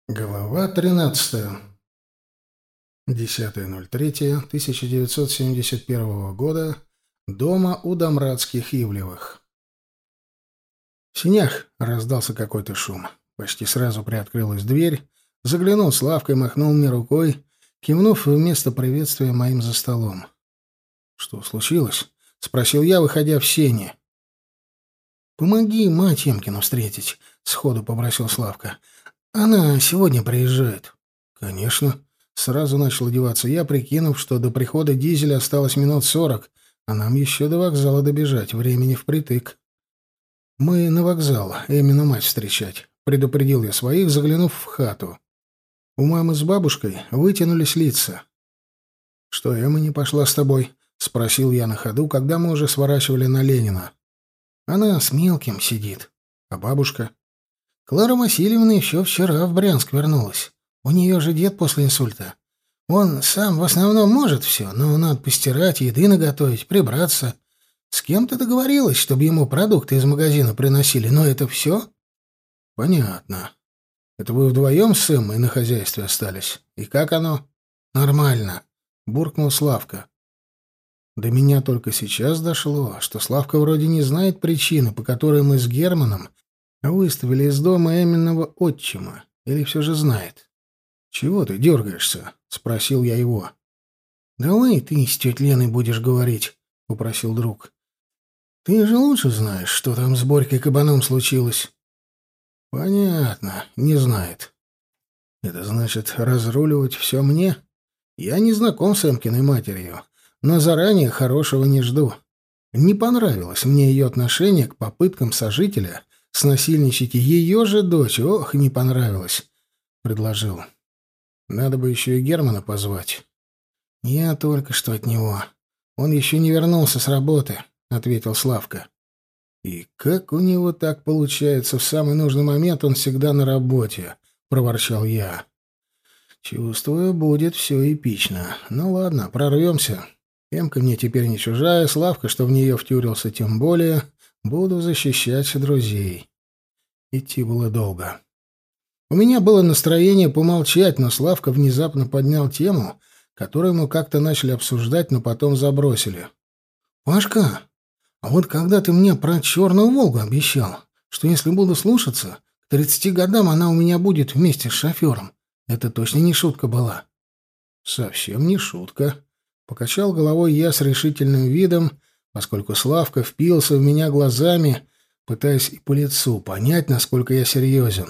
Глава 13. 10.03.1971 года. Дома у Домрадских Ивлевых. В сенях раздался какой-то шум. Почти сразу приоткрылась дверь. Заглянул Славка и махнул мне рукой, кивнув вместо приветствия моим за столом. «Что случилось?» — спросил я, выходя в сени. «Помоги мать Емкину встретить», — сходу попросил Славка. «Она сегодня приезжает». «Конечно». Сразу начал одеваться я, прикинув, что до прихода дизеля осталось минут 40, а нам еще до вокзала добежать, времени впритык. «Мы на вокзал, Эмину мать встречать», — предупредил я своих, заглянув в хату. У мамы с бабушкой вытянулись лица. «Что, Эмма не пошла с тобой?» — спросил я на ходу, когда мы уже сворачивали на Ленина. «Она с мелким сидит. А бабушка?» «Клара Васильевна еще вчера в Брянск вернулась. У нее же дед после инсульта. Он сам в основном может все, но надо постирать, еды наготовить, прибраться. С кем-то договорилась, чтобы ему продукты из магазина приносили, но это все?» «Понятно. Это вы вдвоем с Эммой на хозяйстве остались? И как оно?» «Нормально», — буркнул Славка. До меня только сейчас дошло, что Славка вроде не знает причины, по которой мы с Германом выставили из дома Эминого отчима. Или все же знает? «Чего ты дергаешься?» — спросил я его. «Давай ты с тетей Леной будешь говорить», — попросил друг. «Ты же лучше знаешь, что там с Борькой Кабаном случилось». «Понятно, не знает. Это значит разруливать все мне? Я не знаком с Эмкиной матерью, но заранее хорошего не жду. Не понравилось мне ее отношение к попыткам сожителя снасильничать ее же дочь. Ох, не понравилось», — предложил. «Надо бы еще и Германа позвать». «Я только что от него. Он еще не вернулся с работы», — ответил Славка. «И как у него так получается? В самый нужный момент он всегда на работе», — проворчал я. «Чувствую, будет все эпично. Ну ладно, прорвемся. Эмка мне теперь не чужая, Славка, что в нее втюрился, тем более. Буду защищать друзей». Идти было долго. У меня было настроение помолчать, но Славка внезапно поднял тему, которую мы как-то начали обсуждать, но потом забросили. «Пашка, а вот когда ты мне про черную Волгу обещал, что если буду слушаться, к 30 годам она у меня будет вместе с шофером, это точно не шутка была?» «Совсем не шутка», — покачал головой я с решительным видом, поскольку Славка впился в меня глазами, пытаясь и по лицу понять, насколько я серьезен.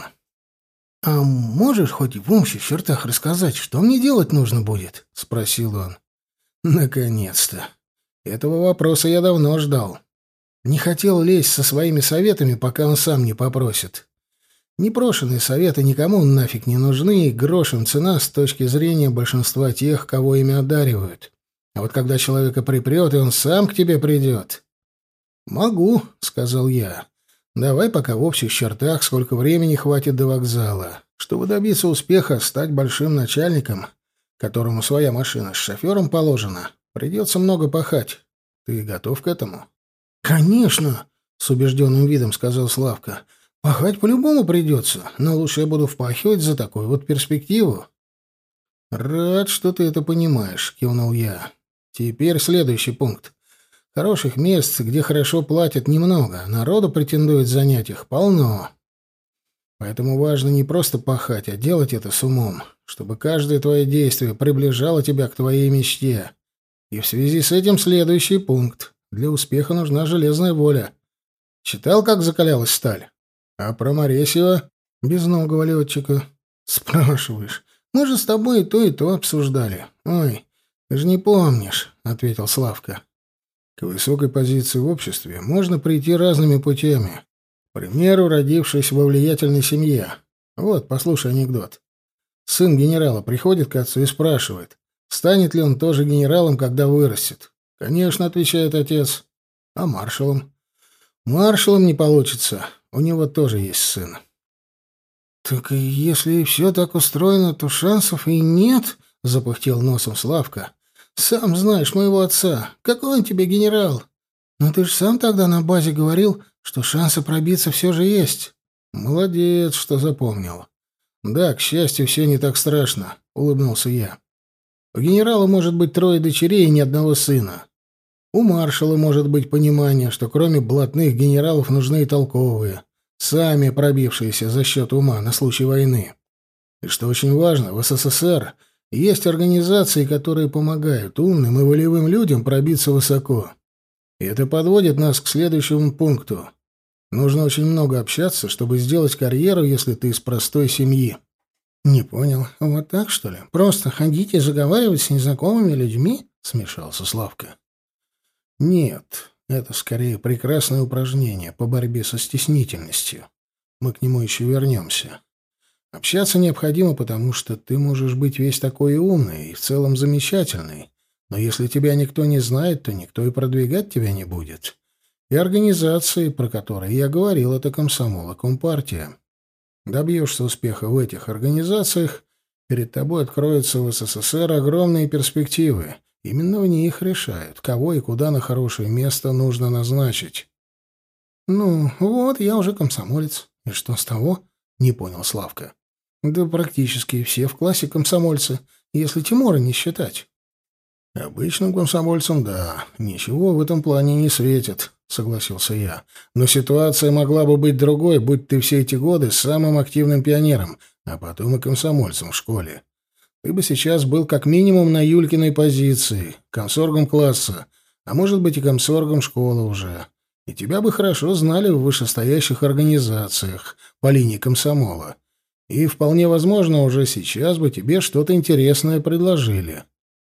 «А можешь хоть в общих чертах рассказать, что мне делать нужно будет?» — спросил он. «Наконец-то! Этого вопроса я давно ждал. Не хотел лезть со своими советами, пока он сам не попросит. Непрошенные советы никому нафиг не нужны, и грош им цена с точки зрения большинства тех, кого ими одаривают. А вот когда человека припрет, и он сам к тебе придет...» «Могу», — сказал я. «Давай пока в общих чертах, сколько времени хватит до вокзала. Чтобы добиться успеха, стать большим начальником, которому своя машина с шофером положена, придется много пахать. Ты готов к этому?» «Конечно», — с убежденным видом сказал Славка. «Пахать по-любому придется, но лучше я буду впахивать за такую вот перспективу». «Рад, что ты это понимаешь», — кивнул я. «Теперь следующий пункт. Хороших мест, где хорошо платят, немного. Народу претендует занять их полно. Поэтому важно не просто пахать, а делать это с умом, чтобы каждое твое действие приближало тебя к твоей мечте. И в связи с этим следующий пункт. Для успеха нужна железная воля. Читал, как закалялась сталь? А про Моресьева, безногого летчика? Спрашиваешь. Мы же с тобой и то обсуждали. Ой, ты же не помнишь, — ответил Славка. К высокой позиции в обществе можно прийти разными путями. К примеру, родившись во влиятельной семье. Вот, послушай анекдот. Сын генерала приходит к отцу и спрашивает, станет ли он тоже генералом, когда вырастет. «Конечно», — отвечает отец. «А маршалом?» «Маршалом не получится. У него тоже есть сын». «Так если все так устроено, то шансов и нет», — запыхтел носом Славка. «Сам знаешь моего отца. Какой он тебе генерал? Но ты же сам тогда на базе говорил, что шансы пробиться все же есть». «Молодец, что запомнил. Да, к счастью, все не так страшно, улыбнулся я. У генерала может быть 3 дочерей и ни одного сына. У маршала может быть понимание, что кроме блатных генералов нужны и толковые, сами пробившиеся за счет ума на случай войны. И что очень важно, в СССР есть организации, которые помогают умным и волевым людям пробиться высоко. И это подводит нас к следующему пункту. Нужно очень много общаться, чтобы сделать карьеру, если ты из простой семьи. Не понял. Вот так, что ли? Просто ходить и заговаривать с незнакомыми людьми? Смешался Славка. Нет, это скорее прекрасное упражнение по борьбе со стеснительностью. Мы к нему еще вернемся. Общаться необходимо, потому что ты можешь быть весь такой умный и в целом замечательный. Но если тебя никто не знает, то никто и продвигать тебя не будет. И организации, про которые я говорил, это комсомол и компартия. Добьешься успеха в этих организациях, перед тобой откроются в СССР огромные перспективы. Именно в них решают, кого и куда на хорошее место нужно назначить. «Ну, вот, я уже комсомолец. И что с того?» — не понял Славка. «Да практически все в классе комсомольцы, если Тимура не считать». «Обычным комсомольцам, да, ничего в этом плане не светит», — согласился я. «Но ситуация могла бы быть другой, будь ты все эти годы самым активным пионером, а потом и комсомольцем в школе. Ты бы сейчас был как минимум на Юлькиной позиции, комсоргом класса, а может быть и комсоргом школы уже. И тебя бы хорошо знали в вышестоящих организациях по линии комсомола. И вполне возможно, уже сейчас бы тебе что-то интересное предложили».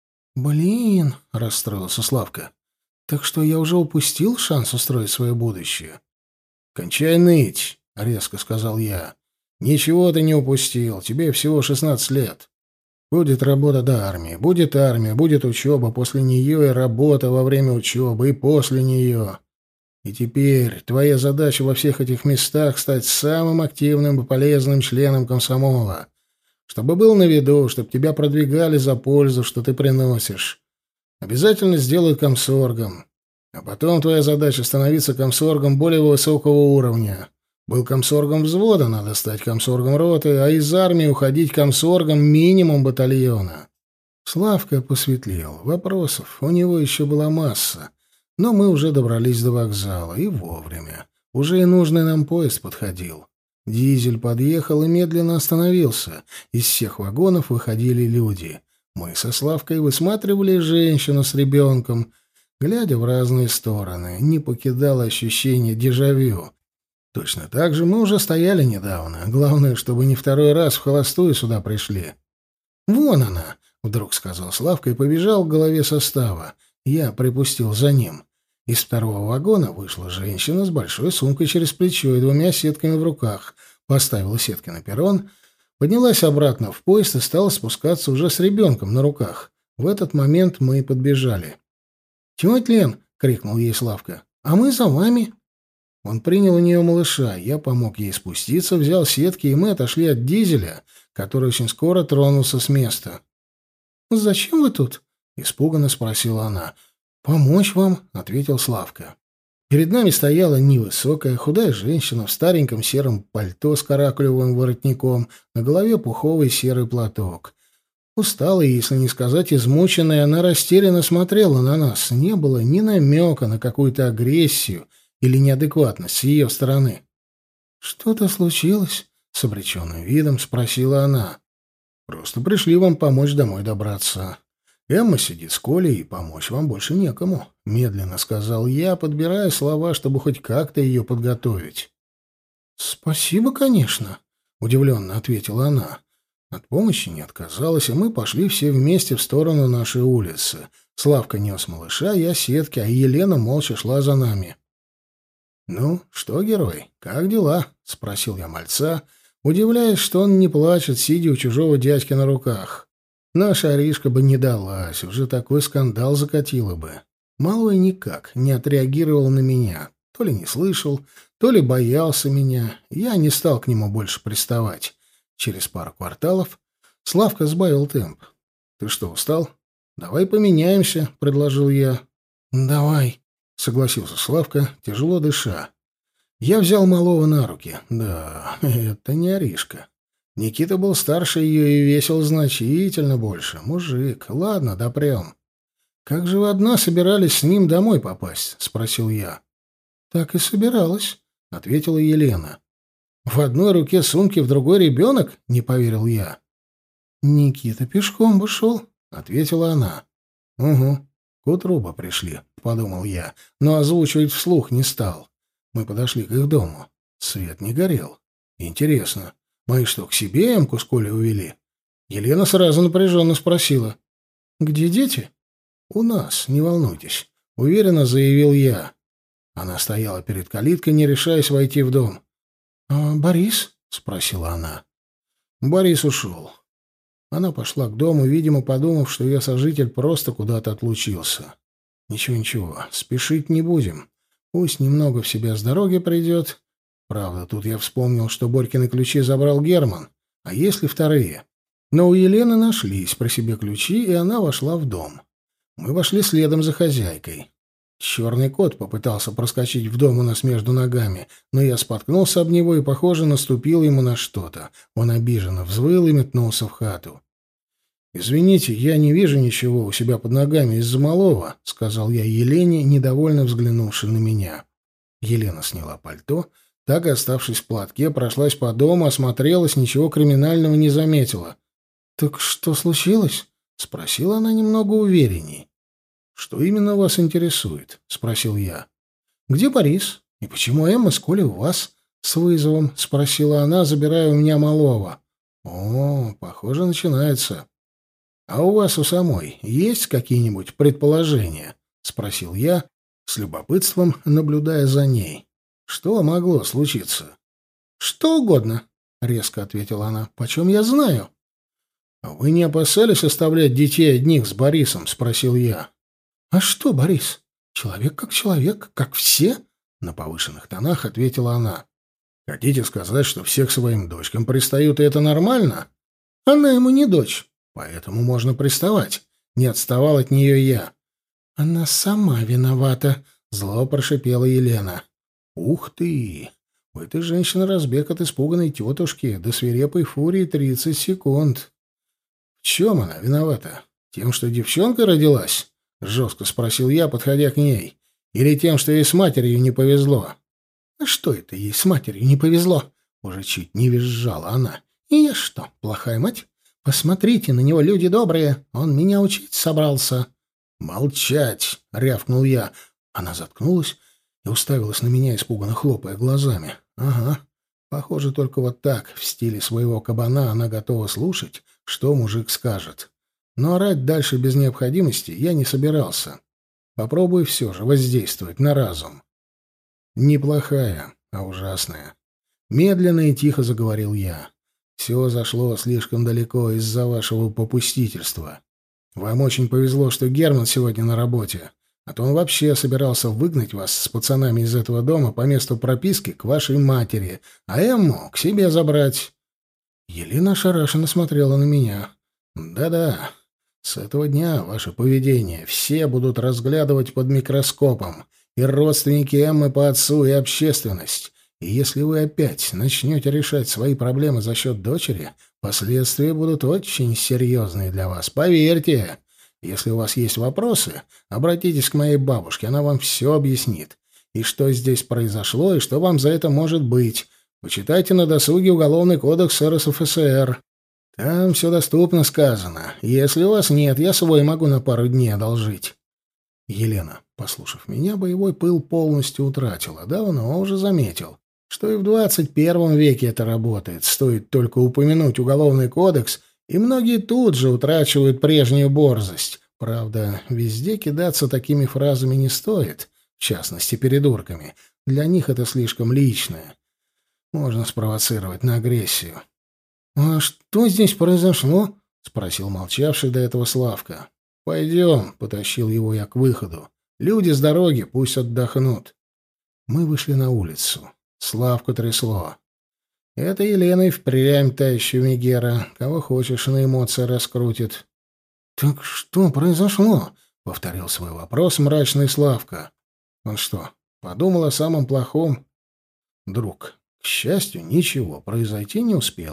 «Блин», — расстроился Славка, — «так что я уже упустил шанс устроить свое будущее?» «Кончай ныть», — резко сказал я. «Ничего ты не упустил, тебе всего 16 лет. Будет работа до армии, будет армия, будет учеба после нее и работа во время учебы и после нее. И теперь твоя задача во всех этих местах стать самым активным и полезным членом комсомола, чтобы был на виду, чтобы тебя продвигали за пользу, что ты приносишь. Обязательно сделают комсоргом. А потом твоя задача становиться комсоргом более высокого уровня. Был комсоргом взвода, надо стать комсоргом роты, а из армии уходить комсоргом минимум батальона». Славка посветлел. Вопросов у него еще была масса. Но мы уже добрались до вокзала, и вовремя. Уже и нужный нам поезд подходил. Дизель подъехал и медленно остановился. Из всех вагонов выходили люди. Мы со Славкой высматривали женщину с ребенком. Глядя в разные стороны, не покидало ощущение дежавю. Точно так же мы уже стояли недавно. Главное, чтобы не второй раз в холостую сюда пришли. «Вон она!» — вдруг сказал Славка и побежал к голове состава. Я припустил за ним. Из второго вагона вышла женщина с большой сумкой через плечо и 2 сетками в руках, поставила сетки на перрон, поднялась обратно в поезд и стала спускаться уже с ребенком на руках. В этот момент мы и подбежали. «Тетя Лен!» — крикнул ей Славка. «А мы за вами!» Он принял у нее малыша, я помог ей спуститься, взял сетки, и мы отошли от дизеля, который очень скоро тронулся с места. «Зачем вы тут?» — испуганно спросила она. «Помочь вам», — ответил Славка. Перед нами стояла невысокая, худая женщина в стареньком сером пальто с каракулевым воротником, на голове пуховый серый платок. Усталая, если не сказать измученная, она растерянно смотрела на нас. Не было ни намека на какую-то агрессию или неадекватность с ее стороны. «Что-то случилось?» — с обреченным видом спросила она. «Просто пришли вам помочь домой добраться. Эмма сидит с Колей, и помочь вам больше некому», — медленно сказал я, подбирая слова, чтобы хоть как-то ее подготовить. «Спасибо, конечно», — удивленно ответила она. От помощи не отказалась, и мы пошли все вместе в сторону нашей улицы. Славка нес малыша, я сетки, а Елена молча шла за нами. «Ну, что, герой, как дела?» — спросил я мальца, удивляясь, что он не плачет, сидя у чужого дядьки на руках. Наша Аришка бы не далась, уже такой скандал закатила бы. Малой никак не отреагировал на меня. То ли не слышал, то ли боялся меня. Я не стал к нему больше приставать. Через пару кварталов Славка сбавил темп. «Ты что, устал? Давай поменяемся», — предложил я. «Давай», — согласился Славка, тяжело дыша. Я взял малого на руки. Да, это не Аришка. Никита был старше ее и весил значительно больше. Мужик. Ладно, допрем. «Как же вы одна собирались с ним домой попасть?» — спросил я. «Так и собиралась», — ответила Елена. «В одной руке сумки, в другой ребенок?» — не поверил я. «Никита пешком бы шел», — ответила она. «Угу, к утру бы пришли», — подумал я, но озвучивать вслух не стал. Мы подошли к их дому. Свет не горел. Интересно, мои что, к себе эмку с Колей увели? Елена сразу напряженно спросила. «Где дети?» «У нас, не волнуйтесь», — уверенно заявил я. Она стояла перед калиткой, не решаясь войти в дом. «А Борис?» — спросила она. «Борис ушел». Она пошла к дому, видимо, подумав, что ее сожитель просто куда-то отлучился. «Ничего, спешить не будем. Пусть немного в себя с дороги придет. Правда, тут я вспомнил, что Борькины ключи забрал Герман. А есть ли вторые?» Но у Елены нашлись при себе ключи, и она вошла в дом. Мы вошли следом за хозяйкой. Черный кот попытался проскочить в дом у нас между ногами, но я споткнулся об него и, похоже, наступил ему на что-то. Он обиженно взвыл и метнулся в хату. «Извините, я не вижу ничего у себя под ногами из-за малого», — сказал я Елене, недовольно взглянувши на меня. Елена сняла пальто, так и оставшись в платке, прошлась по дому, осмотрелась, ничего криминального не заметила. «Так что случилось?» — спросила она немного уверенней. «Что именно вас интересует?» — спросил я. «Где Борис? И почему Эмма с Колей у вас?» — с вызовом спросила она, забирая у меня малого. «О, похоже, начинается. А у вас у самой есть какие-нибудь предположения?» — спросил я, с любопытством наблюдая за ней. «Что могло случиться?» «Что угодно», — резко ответила она. «Почем я знаю?» «Вы не опасались оставлять детей одних с Борисом?» — спросил я. «А что, Борис? Человек как человек, как все?» — на повышенных тонах ответила она. «Хотите сказать, что всех своим дочкам пристают, и это нормально?» «Она ему не дочь, поэтому можно приставать». Не отставал от нее я. «Она сама виновата», — зло прошипела Елена. «Ух ты! У этой женщины разбег от испуганной тетушки до свирепой фурии 30 секунд. В чем она виновата? Тем, что девчонка родилась?» — жестко спросил я, подходя к ней. «Или тем, что ей с матерью не повезло?» «А что это ей с матерью не повезло?» — уже чуть не визжала она. «И я что, плохая мать? Посмотрите на него, люди добрые. Он меня учить собрался». «Молчать!» — рявкнул я. Она заткнулась и уставилась на меня, испуганно хлопая глазами. «Ага. Похоже, только вот так, в стиле своего кабана, она готова слушать, что мужик скажет. Но орать дальше без необходимости я не собирался. Попробую все же воздействовать на разум». «Неплохая, а ужасная». Медленно и тихо заговорил я. «Все зашло слишком далеко из-за вашего попустительства. Вам очень повезло, что Герман сегодня на работе, а то он вообще собирался выгнать вас с пацанами из этого дома по месту прописки к вашей матери, а Эмму к себе забрать». Елена ошарашенно смотрела на меня. «Да-да, с этого дня ваше поведение все будут разглядывать под микроскопом, и родственники Эммы по отцу, и общественность. И если вы опять начнете решать свои проблемы за счет дочери, последствия будут очень серьезные для вас, поверьте. Если у вас есть вопросы, обратитесь к моей бабушке, она вам все объяснит. И что здесь произошло, и что вам за это может быть. Почитайте на досуге Уголовный кодекс РСФСР. Там все доступно сказано. Если у вас нет, я свой могу на пару дней одолжить». Елена, послушав меня, боевой пыл полностью утратила. Давно уже заметил, что и в 21 веке это работает. Стоит только упомянуть Уголовный кодекс, и многие тут же утрачивают прежнюю борзость. Правда, везде кидаться такими фразами не стоит, в частности, передурками. Для них это слишком личное. Можно спровоцировать на агрессию. «А что здесь произошло?» — спросил молчавший до этого Славка. «Пойдем», — потащил его я к выходу. «Люди с дороги, пусть отдохнут». Мы вышли на улицу. Славку трясло. Это Елена и впрямь та еще Мегера. Кого хочешь, на эмоции раскрутит. «Так что произошло?» — повторил свой вопрос мрачный Славка. Он что, подумал о самом плохом? «Друг, к счастью, ничего произойти не успело», —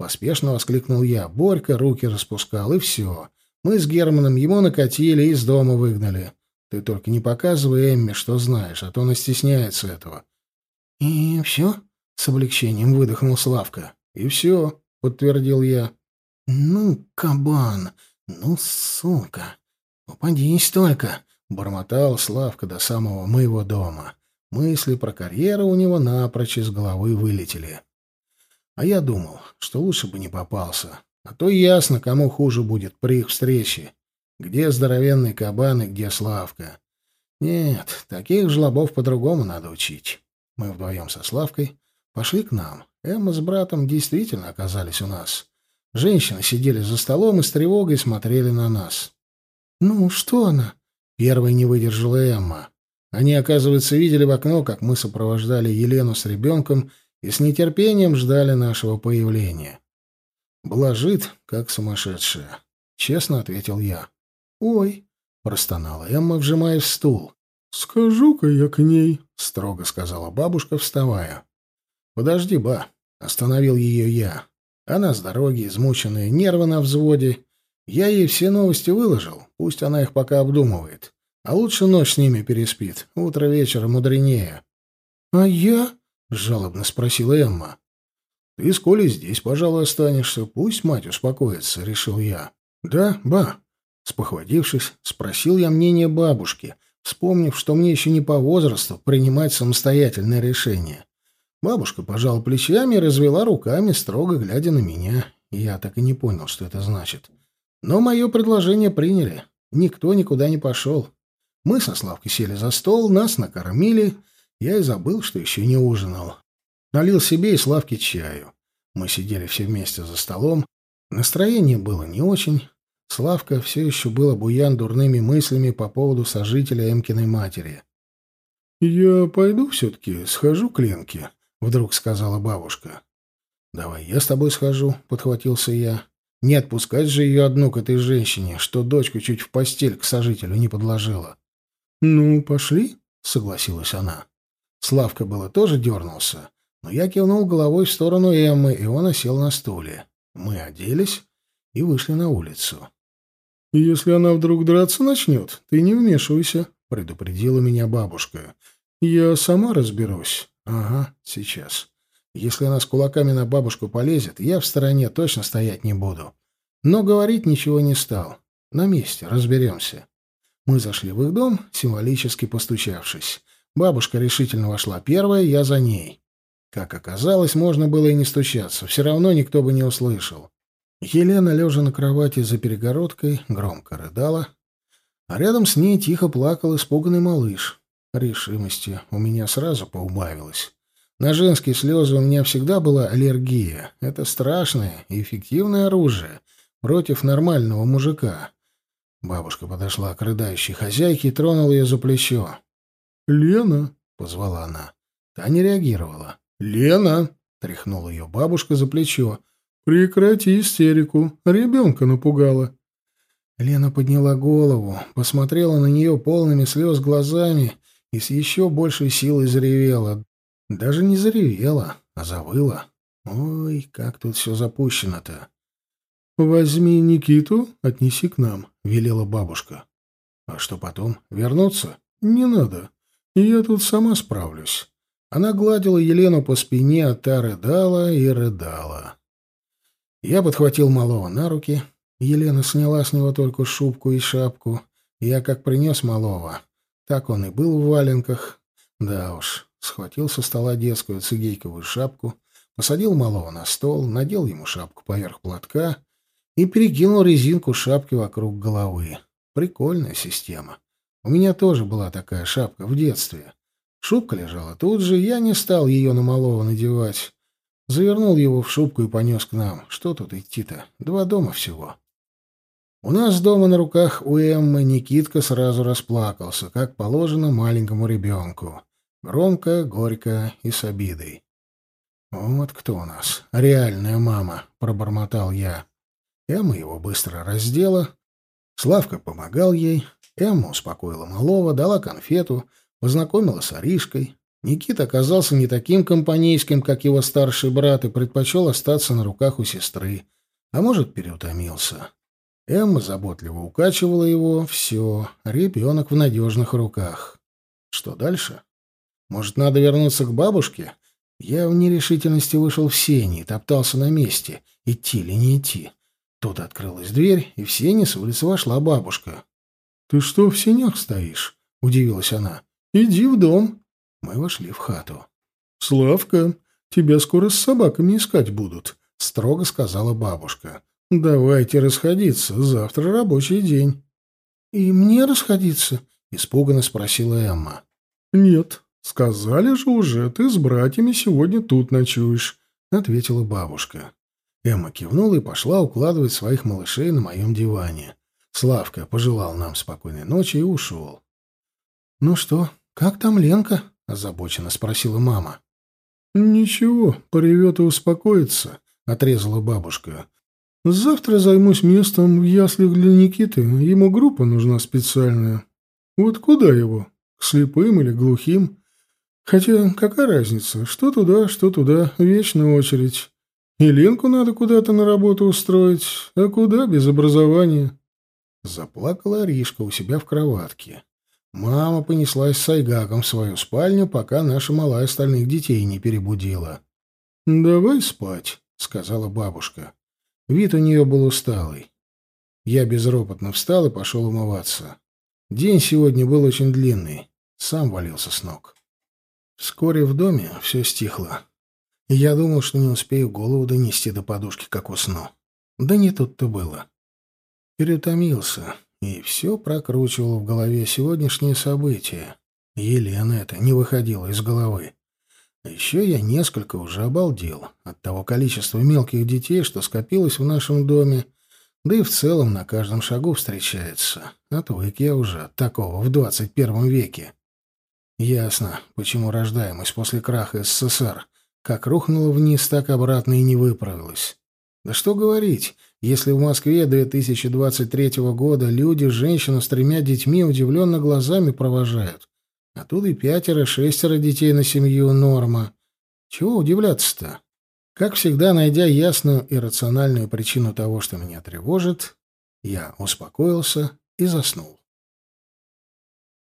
Поспешно воскликнул я. Борька руки распускал, и все. Мы с Германом ему накатили и из дома выгнали. Ты только не показывай Эмме, что знаешь, а то она стесняется этого. — И все? — с облегчением выдохнул Славка. — И все, — подтвердил я. — Ну, кабан, ну, сука, попадись только, — бормотал Славка до самого моего дома. Мысли про карьеру у него напрочь из головы вылетели. А я думал, что лучше бы не попался. А то ясно, кому хуже будет при их встрече. Где здоровенный кабан и где Славка. Нет, таких жлобов по-другому надо учить. Мы вдвоем со Славкой пошли к нам. Эмма с братом действительно оказались у нас. Женщины сидели за столом и с тревогой смотрели на нас. «Ну, что она?» — первой не выдержала Эмма. Они, оказывается, видели в окно, как мы сопровождали Елену с ребенком и с нетерпением ждали нашего появления. «Блажит, как сумасшедшая», — честно ответил я. «Ой», — простонала Эмма, вжимаясь в стул. «Скажу-ка я к ней», — строго сказала бабушка, вставая. «Подожди, ба», — остановил ее я. Она с дороги, измученная, нервы на взводе. Я ей все новости выложил, пусть она их пока обдумывает. А лучше ночь с ними переспит, утро вечера мудренее. «А я?» — жалобно спросила Эмма. «Ты с Колей здесь, пожалуй, останешься. Пусть мать успокоится», — решил я. «Да, ба?» Спохватившись, спросил я мнение бабушки, вспомнив, что мне еще не по возрасту принимать самостоятельное решение. Бабушка пожала плечами и развела руками, строго глядя на меня. Я так и не понял, что это значит. Но мое предложение приняли. Никто никуда не пошел. Мы со Славкой сели за стол, нас накормили. Я и забыл, что еще не ужинал. Налил себе и Славке чаю. Мы сидели все вместе за столом. Настроение было не очень. Славка все еще был обуян дурными мыслями по поводу сожителя Эмкиной матери. «Я пойду все-таки схожу к Ленке», — вдруг сказала бабушка. «Давай я с тобой схожу», — подхватился я. «Не отпускать же ее одну к этой женщине, что дочку чуть в постель к сожителю не подложила». «Ну, пошли», — согласилась она. Славка было тоже дернулся, но я кивнул головой в сторону Эммы, и он осел на стуле. Мы оделись и вышли на улицу. «Если она вдруг драться начнет, ты не вмешивайся», — предупредила меня бабушка. «Я сама разберусь». «Ага, сейчас. Если она с кулаками на бабушку полезет, я в стороне точно стоять не буду». Но говорить ничего не стал. На месте, разберемся. Мы зашли в их дом, символически постучавшись. Бабушка решительно вошла первая, я за ней. Как оказалось, можно было и не стучаться, все равно никто бы не услышал. Елена, лежа на кровати за перегородкой, громко рыдала, а рядом с ней тихо плакал испуганный малыш. Решимости у меня сразу поубавилось. На женские слезы у меня всегда была аллергия. Это страшное и эффективное оружие против нормального мужика. Бабушка подошла к рыдающей хозяйке и тронула ее за плечо. «Лена!» — позвала она. Та не реагировала. «Лена!» — тряхнула ее бабушка за плечо. «Прекрати истерику. Ребенка напугала». Лена подняла голову, посмотрела на нее полными слез глазами и с еще большей силой заревела. Даже не заревела, а завыла. Ой, как тут все запущено-то. «Возьми Никиту, отнеси к нам», — велела бабушка. «А что потом? Вернуться? Не надо. Я тут сама справлюсь». Она гладила Елену по спине, а та рыдала и рыдала. Я подхватил малого на руки. Елена сняла с него только шубку и шапку. Я как принес малого. Так он и был в валенках. Да уж, схватил со стола детскую цигейковую шапку, посадил малого на стол, надел ему шапку поверх платка и перекинул резинку шапки вокруг головы. Прикольная система. У меня тоже была такая шапка в детстве. Шубка лежала тут же, я не стал ее на малого надевать. Завернул его в шубку и понес к нам. Что тут идти-то? 2 дома всего. У нас дома на руках у Эммы Никитка сразу расплакался, как положено маленькому ребенку. Громко, горько и с обидой. «Вот кто у нас? Реальная мама», — пробормотал я. Эмма его быстро раздела. Славка помогал ей. Эмма успокоила малого, дала конфету, познакомила с Аришкой. Никита оказался не таким компанейским, как его старший брат, и предпочел остаться на руках у сестры. А может, переутомился. Эмма заботливо укачивала его. Все, ребенок в надежных руках. Что дальше? Может, надо вернуться к бабушке? Я в нерешительности вышел в сени и топтался на месте. Идти или не идти? Тут открылась дверь, и в сени с улицы вошла бабушка. «Ты что в сенях стоишь?» — удивилась она. «Иди в дом». Мы вошли в хату. «Славка, тебя скоро с собаками искать будут», — строго сказала бабушка. «Давайте расходиться, завтра рабочий день». «И мне расходиться?» — испуганно спросила Эмма. «Нет, сказали же уже, ты с братьями сегодня тут ночуешь», — ответила бабушка. Эмма кивнула и пошла укладывать своих малышей на моем диване. Славка пожелал нам спокойной ночи и ушел. «Ну что, как там Ленка?» — озабоченно спросила мама. «Ничего, поревет и успокоится», — отрезала бабушка. «Завтра займусь местом в яслях для Никиты. Ему группа нужна специальная. Вот куда его? К слепым или глухим? Хотя какая разница? Что туда, вечная очередь. И Ленку надо куда-то на работу устроить. А куда без образования?» Заплакала Аришка у себя в кроватке. Мама понеслась с Айгаком в свою спальню, пока наша малая остальных детей не перебудила. «Давай спать», — сказала бабушка. Вид у нее был усталый. Я безропотно встал и пошел умываться. День сегодня был очень длинный. Сам валился с ног. Вскоре в доме все стихло. Я думал, что не успею голову донести до подушки, как усну. Да не тут-то было. Переутомился, и все прокручивал в голове сегодняшние события. Елена это не выходила из головы. А еще я несколько уже обалдел от того количества мелких детей, что скопилось в нашем доме, да и в целом на каждом шагу встречается. Отвык я уже от такого в 21 веке. Ясно, почему рождаемость после краха СССР как рухнула вниз, так обратно и не выправилась. Да что говорить, если в Москве 2023 года люди женщину с 3 детьми удивленно глазами провожают, оттуда и 5-6 детей на семью — норма. Чего удивляться-то? Как всегда, найдя ясную и рациональную причину того, что меня тревожит, я успокоился и заснул.